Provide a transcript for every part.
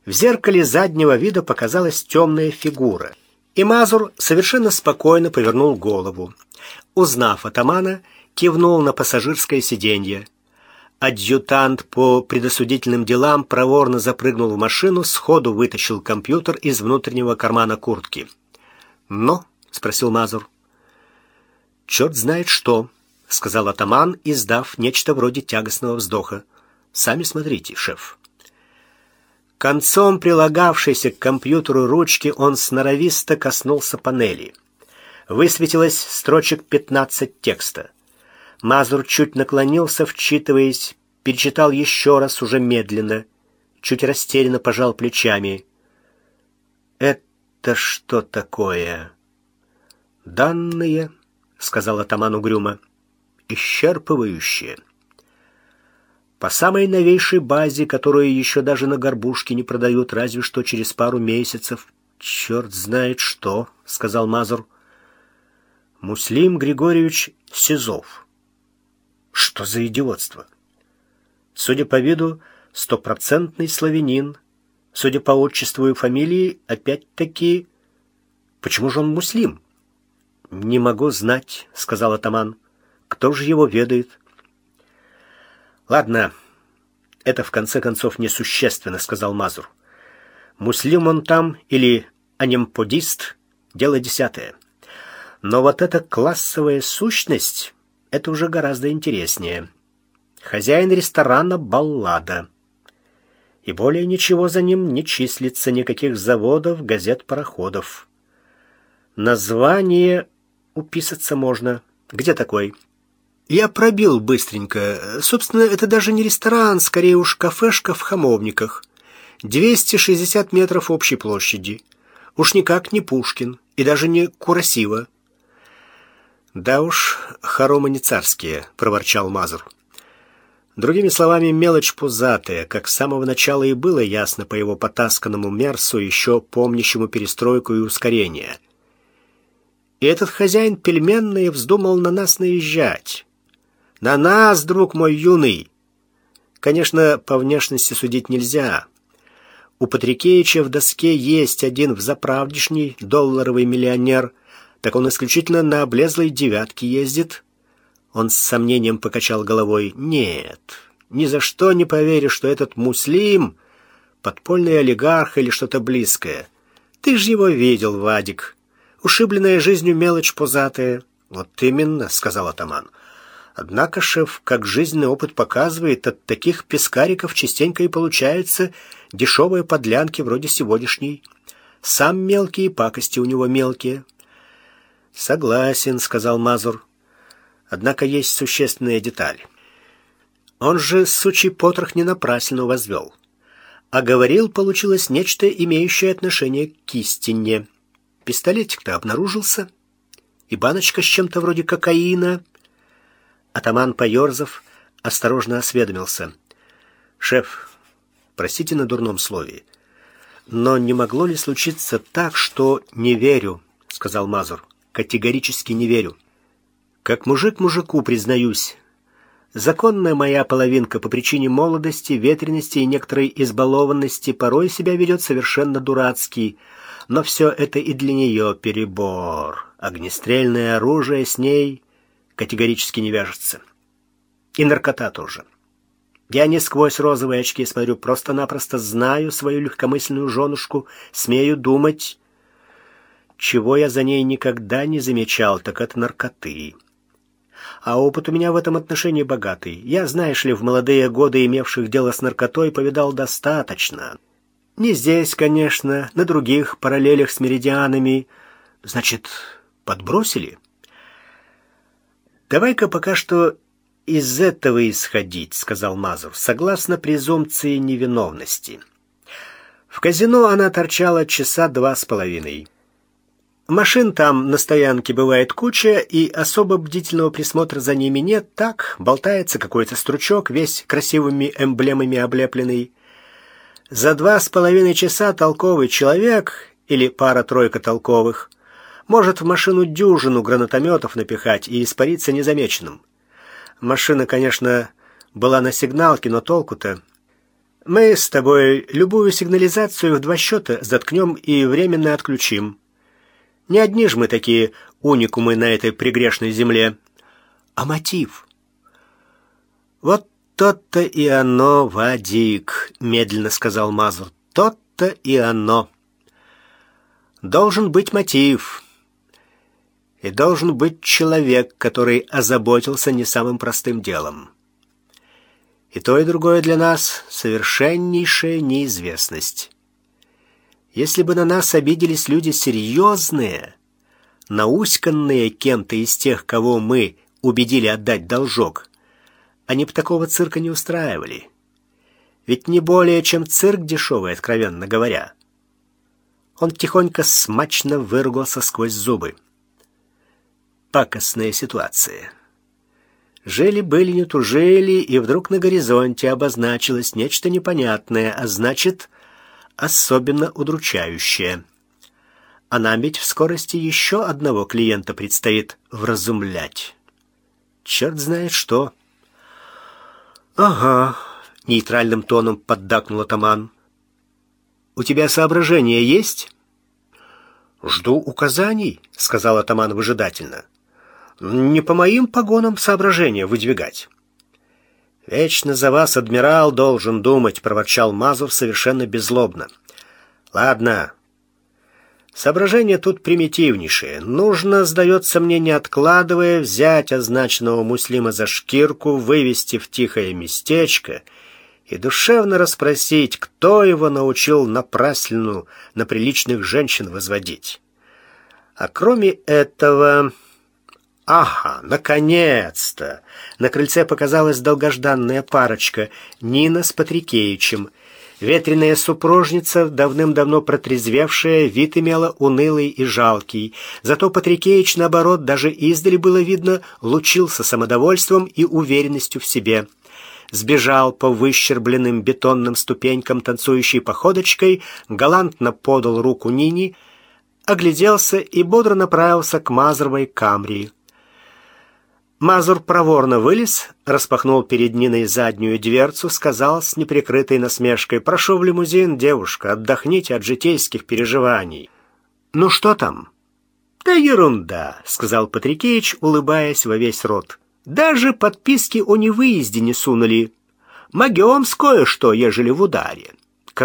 В зеркале заднего вида показалась темная фигура, и Мазур совершенно спокойно повернул голову. Узнав атамана, кивнул на пассажирское сиденье. Адъютант по предосудительным делам проворно запрыгнул в машину, сходу вытащил компьютер из внутреннего кармана куртки. «Но?» — спросил Мазур. «Черт знает что», — сказал атаман, издав нечто вроде тягостного вздоха. «Сами смотрите, шеф». Концом прилагавшейся к компьютеру ручки он сноровисто коснулся панели. Высветилось строчек 15 текста. Мазур чуть наклонился, вчитываясь, перечитал еще раз уже медленно, чуть растерянно пожал плечами. «Это что такое?» «Данные», — сказал атаман угрюмо, — «исчерпывающие. По самой новейшей базе, которую еще даже на горбушке не продают, разве что через пару месяцев. Черт знает что», — сказал Мазур. «Муслим Григорьевич Сизов». Что за идиотство? Судя по виду, стопроцентный славянин. Судя по отчеству и фамилии, опять-таки... Почему же он муслим? «Не могу знать», — сказал атаман. «Кто же его ведает?» «Ладно, это в конце концов несущественно», — сказал Мазур. «Муслим он там или анемподист — дело десятое. Но вот эта классовая сущность — это уже гораздо интереснее. Хозяин ресторана — баллада. И более ничего за ним не числится, никаких заводов, газет, пароходов. Название уписаться можно. Где такой?» Я пробил быстренько. Собственно, это даже не ресторан, скорее уж кафешка в Хамовниках. 260 метров общей площади. Уж никак не Пушкин и даже не Курасива. «Да уж, хоромы не царские», — проворчал Мазур. Другими словами, мелочь пузатая, как с самого начала и было ясно по его потасканному мерсу, еще помнящему перестройку и ускорение. И этот хозяин пельменный вздумал на нас наезжать. На нас, друг мой юный. Конечно, по внешности судить нельзя. У Патрикеича в доске есть один взаправдешний долларовый миллионер, так он исключительно на облезлой девятке ездит. Он с сомнением покачал головой. Нет, ни за что не поверишь, что этот муслим — подпольный олигарх или что-то близкое. Ты же его видел, Вадик. Ушибленная жизнью мелочь пузатая. Вот именно, — сказал атаман. Однако, шеф, как жизненный опыт показывает, от таких пескариков частенько и получаются дешевые подлянки вроде сегодняшней. Сам мелкий, и пакости у него мелкие. Согласен, — сказал Мазур. Однако есть существенная деталь. Он же сучий потрох не напрасно возвел. А говорил, получилось нечто, имеющее отношение к истине. Пистолетик-то обнаружился. И баночка с чем-то вроде кокаина. Атаман, поерзав, осторожно осведомился. «Шеф, простите на дурном слове, но не могло ли случиться так, что...» «Не верю», — сказал Мазур. «Категорически не верю. Как мужик мужику, признаюсь. Законная моя половинка по причине молодости, ветрености и некоторой избалованности порой себя ведет совершенно дурацки, но все это и для нее перебор. Огнестрельное оружие с ней категорически не вяжется. И наркота тоже. Я не сквозь розовые очки смотрю, просто-напросто знаю свою легкомысленную женушку, смею думать. Чего я за ней никогда не замечал, так это наркоты. А опыт у меня в этом отношении богатый. Я, знаешь ли, в молодые годы имевших дело с наркотой повидал достаточно. Не здесь, конечно, на других параллелях с меридианами. Значит, подбросили? Давай-ка пока что из этого исходить, сказал Мазур, согласно презумпции невиновности. В казино она торчала часа 2,5. Машин там на стоянке бывает куча, и особо бдительного присмотра за ними нет. Так, болтается какой-то стручок, весь красивыми эмблемами облепленный. За 2,5 часа толковый человек, или пара-тройка толковых, может в машину дюжину гранатометов напихать и испариться незамеченным. Машина, конечно, была на сигналке, но толку-то. Мы с тобой любую сигнализацию в 2 счета заткнем и временно отключим. Не одни ж мы такие уникумы на этой прегрешной земле. А мотив? Вот тот-то и оно, Вадик, медленно сказал Мазур. Тот-то и оно. Должен быть мотив. И должен быть человек, который озаботился не самым простым делом. И то, и другое для нас совершеннейшая неизвестность. Если бы на нас обиделись люди серьезные, науськанные кем-то из тех, кого мы убедили отдать должок, они бы такого цирка не устраивали. Ведь не более, чем цирк дешевый, откровенно говоря. Он тихонько смачно выругался сквозь зубы. Пакостная ситуация. Жили-были, не тужили, и вдруг на горизонте обозначилось нечто непонятное, а значит, особенно удручающее. А нам ведь в скорости еще одного клиента предстоит вразумлять. Черт знает что. «Ага», — нейтральным тоном поддакнул атаман. «У тебя соображения есть?» «Жду указаний», — сказал атаман выжидательно. «Не по моим погонам соображения выдвигать». «Вечно за вас адмирал должен думать», — проворчал Мазур совершенно беззлобно. «Ладно. Соображения тут примитивнейшие. Нужно, сдается мне, не откладывая, взять означенного Муслима за шкирку, вывести в тихое местечко и душевно расспросить, кто его научил напраслину на приличных женщин возводить. А кроме этого... Ага, наконец-то! На крыльце показалась долгожданная парочка — Нина с Патрикеичем. Ветреная супружница, давным-давно протрезвевшая, вид имела унылый и жалкий. Зато Патрикеич, наоборот, даже издали было видно, лучился самодовольством и уверенностью в себе. Сбежал по выщербленным бетонным ступенькам танцующей походочкой, галантно подал руку Нине, огляделся и бодро направился к Мазуровой камре. Мазур проворно вылез, распахнул перед Ниной заднюю дверцу, сказал с неприкрытой насмешкой: «Прошу в лимузин, девушка, отдохните от житейских переживаний». «Ну что там?» «Да ерунда», — сказал Патрикеич, улыбаясь во весь рот. «Даже подписки о невыезде не сунули. Могем кое-что, ежели в ударе.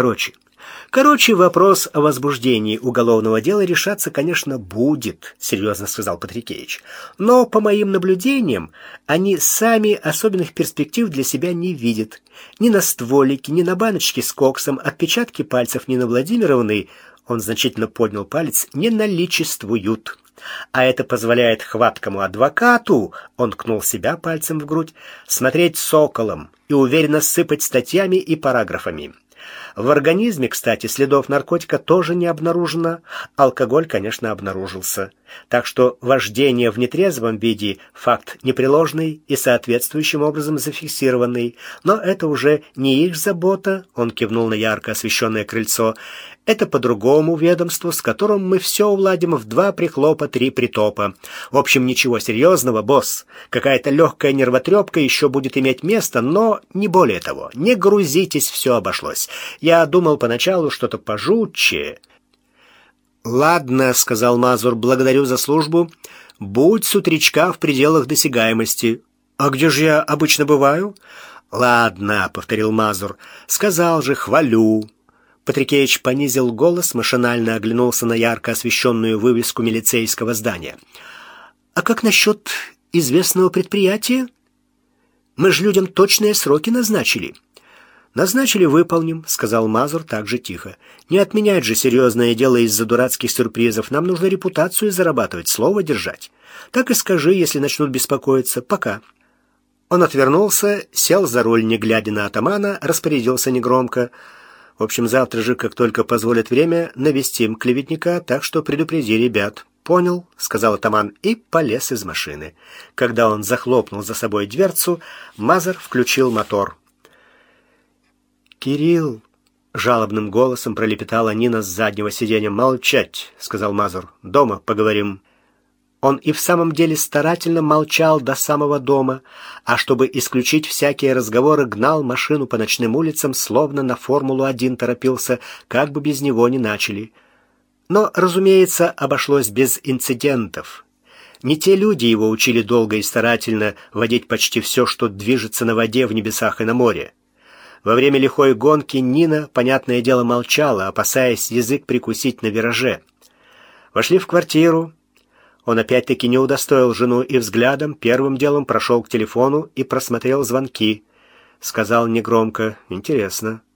Короче, вопрос о возбуждении уголовного дела решаться, конечно, будет», — серьезно сказал Патрикеич. «Но, по моим наблюдениям, они сами особенных перспектив для себя не видят. Ни на стволике, ни на баночке с коксом отпечатки пальцев Нины Владимировны, он значительно поднял палец, не наличествуют. А это позволяет хваткому адвокату, он ткнул себя пальцем в грудь, смотреть соколом и уверенно сыпать статьями и параграфами. В организме, кстати, следов наркотика тоже не обнаружено. Алкоголь, конечно, обнаружился. Так что вождение в нетрезвом виде – факт непреложный и соответствующим образом зафиксированный. Но это уже не их забота, он кивнул на ярко освещенное крыльцо. Это по другому ведомству, с которым мы все уладим в 2 прихлопа, 3 притопа. В общем, ничего серьезного, босс. Какая-то легкая нервотрепка еще будет иметь место, но не более того. Не грузитесь, все обошлось. Я думал поначалу что-то пожутче. «Ладно», — сказал Мазур, — «благодарю за службу. Будь с утречка в пределах досягаемости». «А где же я обычно бываю?» «Ладно», — повторил Мазур, — «сказал же, хвалю». Патрикеич понизил голос, машинально оглянулся на ярко освещенную вывеску милицейского здания. «А как насчет известного предприятия? Мы же людям точные сроки назначили». «Назначили, выполним», — сказал Мазур также тихо. «Не отменять же серьезное дело из-за дурацких сюрпризов. Нам нужно репутацию зарабатывать, слово держать. Так и скажи, если начнут беспокоиться. Пока». Он отвернулся, сел за руль, не глядя на атамана, распорядился негромко: «В общем, завтра же, как только позволит время, навестим клеветника, так что предупреди ребят». «Понял», — сказал атаман и полез из машины. Когда он захлопнул за собой дверцу, Мазур включил мотор. «Кирилл!» — жалобным голосом пролепетала Нина с заднего сиденья. «Молчать!» — сказал Мазур. «Дома поговорим». Он и в самом деле старательно молчал до самого дома, а чтобы исключить всякие разговоры, гнал машину по ночным улицам, словно на Формулу-1 торопился, как бы без него ни начали. Но, разумеется, обошлось без инцидентов. Не те люди его учили долго и старательно водить почти все, что движется на воде, в небесах и на море. Во время лихой гонки Нина, понятное дело, молчала, опасаясь язык прикусить на вираже. Вошли в квартиру. Он опять-таки не удостоил жену и взглядом, первым делом прошел к телефону и просмотрел звонки. Сказал негромко: «Интересно».